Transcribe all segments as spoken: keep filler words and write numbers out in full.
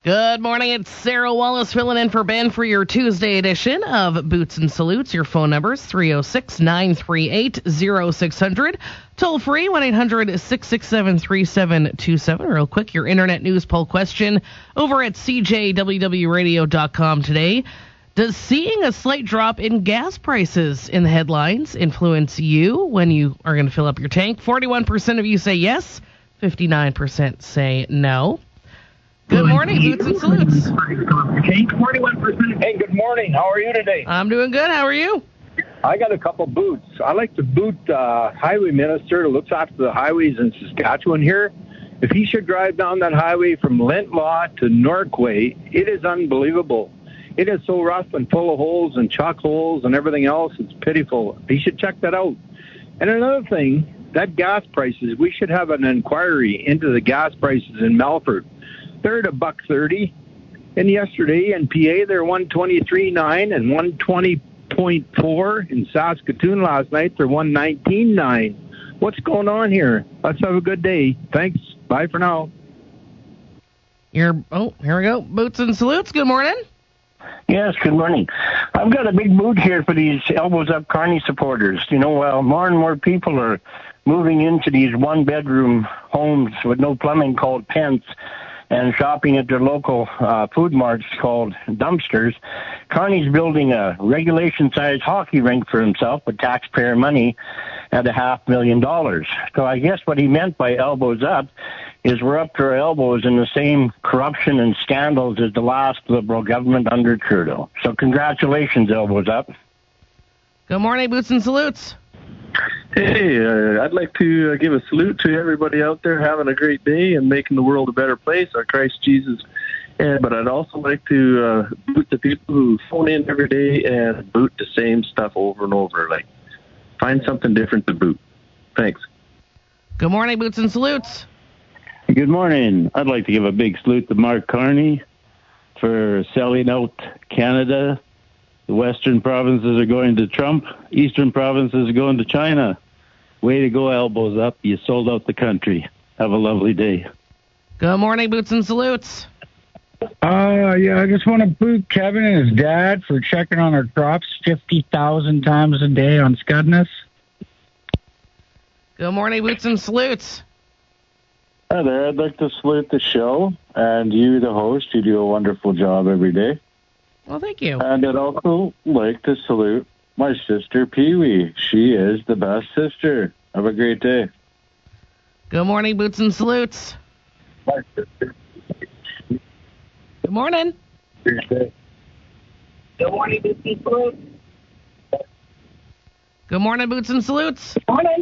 Good morning, it's Sarah Wallace filling in for Ben for your Tuesday edition of Boots and Salutes. Your phone number is three oh six, nine three eight, oh six hundred. Toll free, one eight hundred, six six seven, three seven two seven. Real quick, your internet news poll question over at c j w w radio dot com today. Does seeing a slight drop in gas prices in the headlines influence you when you are going to fill up your tank? forty-one percent of you say yes, fifty-nine percent say no. Good morning, Boots and Salutes. forty-one percent. Hey, good morning. How are you today? I'm doing good. How are you? I got a couple boots. I like to boot uh, highway minister who looks after the highways in Saskatchewan here. If he should drive down that highway from Lintlaw to Norquay, it is unbelievable. It is so rough and full of holes and chock holes and everything else. It's pitiful. He should check that out. And another thing, that gas prices, we should have an inquiry into the gas prices in Melfort. They're at a buck thirty, and yesterday in P A they're one twenty-three point nine and one twenty point four. In Saskatoon last night they're one nineteen point nine. What's going on here? Let's have a good day. Thanks. Bye for now. You're, oh, here we go. Boots and Salutes. Good morning. Yes, good morning. I've got a big mood here for these Elbows Up Kearney supporters. You know, while more and more people are moving into these one-bedroom homes with no plumbing called tents, and shopping at their local uh, food marts called dumpsters, Kearney's building a regulation-sized hockey rink for himself with taxpayer money at a half million dollars. So I guess what he meant by elbows up is we're up to our elbows in the same corruption and scandals as the last Liberal government under Trudeau. So congratulations, Elbows Up. Good morning, Boots and Salutes. Hey, uh, I'd like to uh, give a salute to everybody out there having a great day and making the world a better place, our Christ Jesus. And, but I'd also like to uh, boot the people who phone in every day and boot the same stuff over and over. Like, find something different to boot. Thanks. Good morning, Boots and Salutes. Good morning. I'd like to give a big salute to Mark Carney for selling out Canada. The western provinces are going to Trump. Eastern provinces are going to China. Way to go, Elbows Up. You sold out the country. Have a lovely day. Good morning, Boots and Salutes. Uh, yeah, I just want to boot Kevin and his dad for checking on our crops fifty thousand times a day on Scudness. Good morning, Boots and Salutes. Hi there. I'd like to salute the show. And you, the host, you do a wonderful job every day. Well, thank you. And I'd also like to salute my sister, Pee-wee. She is the best sister. Have a great day. Good morning, Boots and Salutes. My sister. Good morning. Great day. Good morning, Boots and Salutes. Good morning, Boots and Salutes. Good morning.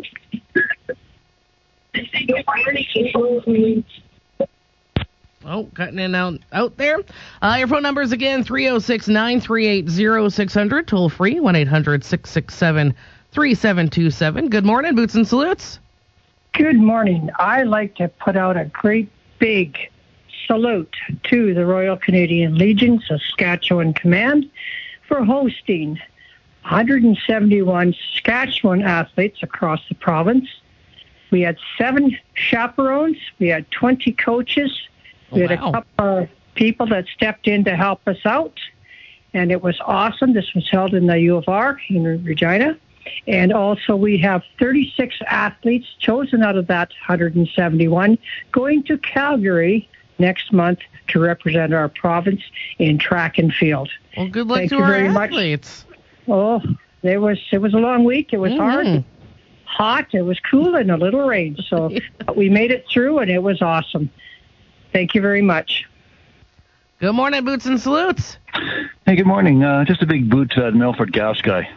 Good morning. Oh, cutting in out, out there. Uh, your phone number is again three oh six, nine three eight, oh six hundred. Toll free, one eight hundred, six six seven, three seven two seven. Good morning, Boots and Salutes. Good morning. I like to put out a great big salute to the Royal Canadian Legion Saskatchewan Command for hosting one hundred seventy-one Saskatchewan athletes across the province. We had seven chaperones. We had twenty coaches. We had wow. a couple of people that stepped in to help us out, and it was awesome. This was held in the U of R in Regina. And also we have thirty-six athletes chosen out of that one hundred seventy-one going to Calgary next month to represent our province in track and field. Well, good luck Thank to you our very much. athletes. Oh, it was, it was a long week. It was Mhm. hard, hot, it was cool, and a little rain. So we made it through, and it was awesome. Thank you very much. Good morning, Boots and Salutes. Hey, good morning. Uh, just a big boot to that Melfort gas guy.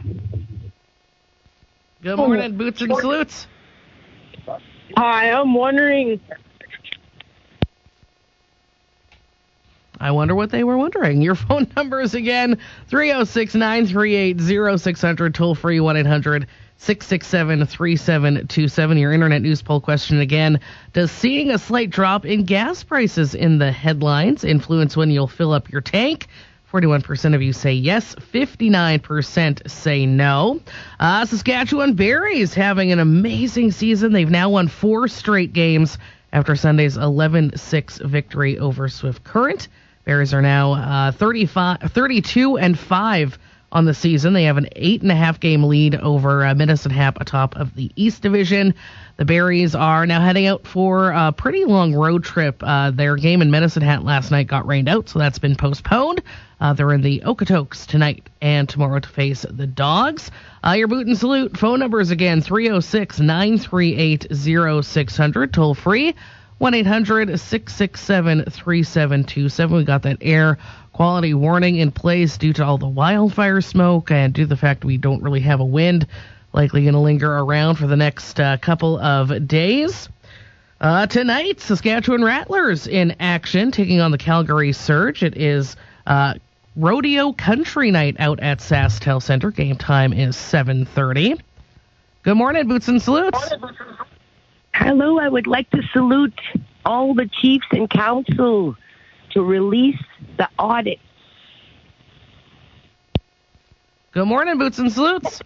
Good morning, Boots and Salutes. Hi, I'm wondering. I wonder what they were wondering. Your phone number is again three oh six, nine three eight, oh six hundred, toll free one eight hundred, six six seven, three seven two seven. Your internet news poll question again. Does seeing a slight drop in gas prices in the headlines influence when you'll fill up your tank? forty-one percent of you say yes, fifty-nine percent say no. Uh, Saskatchewan Berries having an amazing season. They've now won four straight games after Sunday's eleven six victory over Swift Current. Bears are now uh, thirty-five, thirty-two and five on the season. They have an eight and a half game lead over uh, Medicine Hat atop of the East Division. The Berries are now heading out for a pretty long road trip. Uh, their game in Medicine Hat last night got rained out, so that's been postponed. Uh, they're in the Okotoks tonight and tomorrow to face the Dogs. Uh, your boot and salute phone numbers again, three oh six, nine three eight, oh six hundred, toll free, one eight hundred, six six seven, three seven two seven. We got that air quality warning in place due to all the wildfire smoke and due to the fact we don't really have a wind likely going to linger around for the next uh, couple of days. Uh, tonight, Saskatchewan Rattlers in action, taking on the Calgary Surge. It is uh, Rodeo Country Night out at SaskTel Center. Game time is seven thirty. Good morning, Boots and Salutes. Hello, I would like to salute all the chiefs and council to release the audit. Good morning, Boots and Salutes.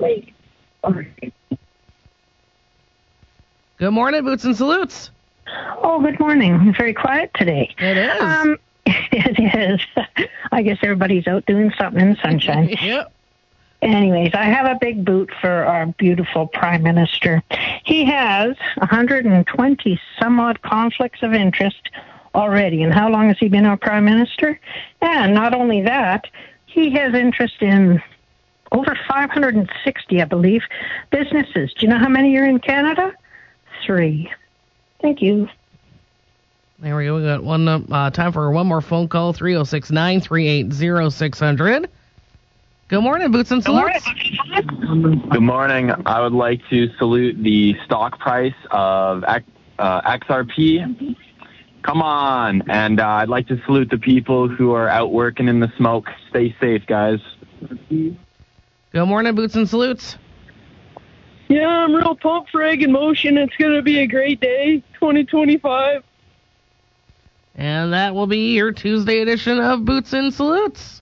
Good morning, Boots and Salutes. Oh, good morning. Very quiet today. It is. Um, it is. I guess everybody's out doing something in the sunshine. Yep. Anyways, I have a big boot for our beautiful Prime Minister. He has one hundred twenty some odd conflicts of interest already. And how long has he been our Prime Minister? And not only that, he has interest in over five hundred sixty, I believe, businesses. Do you know how many are in Canada? Three. Thank you. There we go. We got one uh, time for one more phone call, three oh six, nine three eight, oh six hundred. Good morning, Boots and Salutes. Good morning. I would like to salute the stock price of uh, X R P. Come on. And uh, I'd like to salute the people who are out working in the smoke. Stay safe, guys. Good morning, Boots and Salutes. Yeah, I'm real pumped for Egg in Motion. It's going to be a great day, twenty twenty-five. And that will be your Tuesday edition of Boots and Salutes.